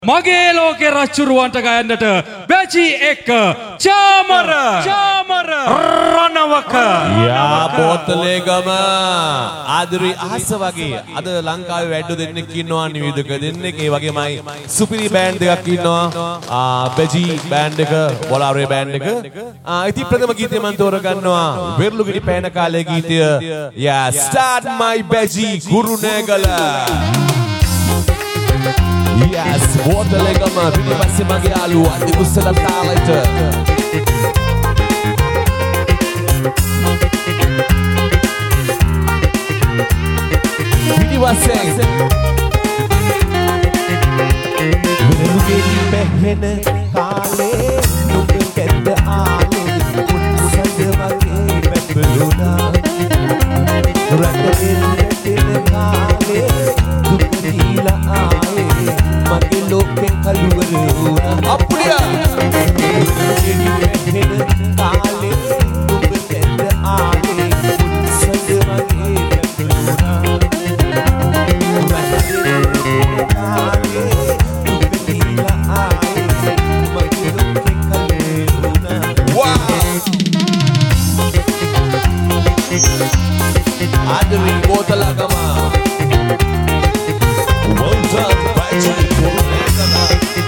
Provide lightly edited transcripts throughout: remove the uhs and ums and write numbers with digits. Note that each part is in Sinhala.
මගේ ලෝකේ රච්චුරුවන්ට ගයන්නට බැජි එක්ක චාමර රණවක යා පොතලේගම ආදරි අහස වගේ අද ලංකාවේ වැඩ දෙන්නෙක් ඉන්නවා නිවිදක දෙන්නෙක් ඒ වගේමයි සුපිරි බෑන්ඩ් එකක් ඉන්නවා බැජි බෑන්ඩ් එක බොලාරේ බෑන්ඩ් එක ඉතින් ප්‍රථම ගීතය මම තෝරගන්නවා වෙරළුගිරි පෑන කාලේ ගීතය යා start my බැජි ගුරුනේගල Yes, පොතලේගම පිටිපස්සේ මගේ යාළුවා අනිකුස්සල තාලෙට පිටිපස්සේ වෙනුගෙඩි පැහෙන කාලේ නුඹ කැද්ද ආලේ උත්සද වගේ පැපළුණා රටෙන් කාලේ දුක දීලා ආයේ මගේ ලෝකෙන් කලුවර වුණා අප්පියා වෙනුගෙඩි පැහෙන කාලේ නුඹ කැද්ද ආලේ උත්සද වගේ පැපළුණා Adri Botalagama Well done, Baji Gurunegala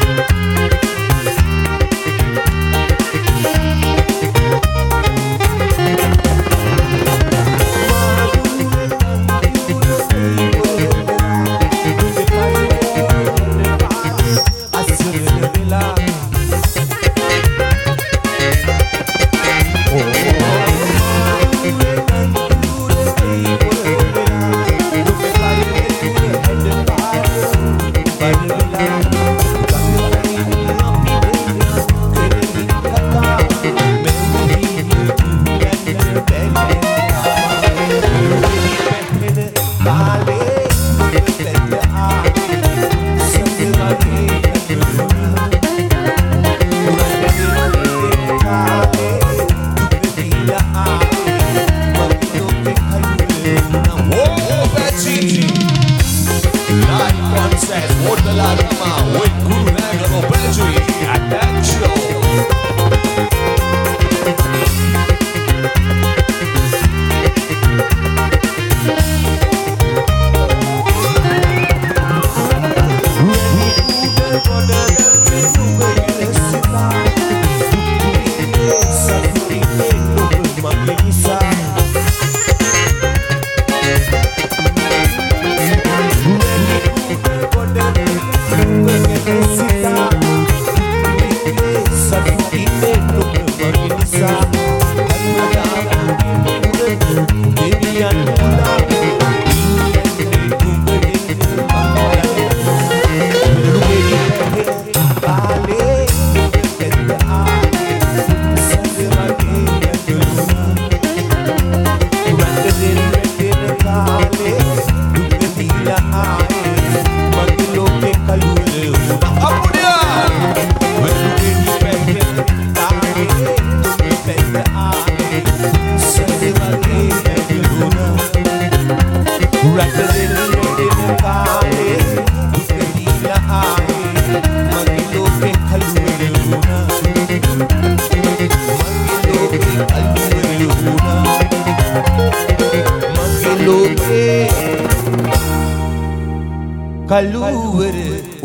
කලුවර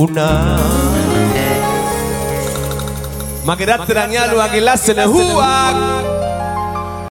උනා මගේ රත්තරන් යාළුවාගේ ලස්සන හුවක්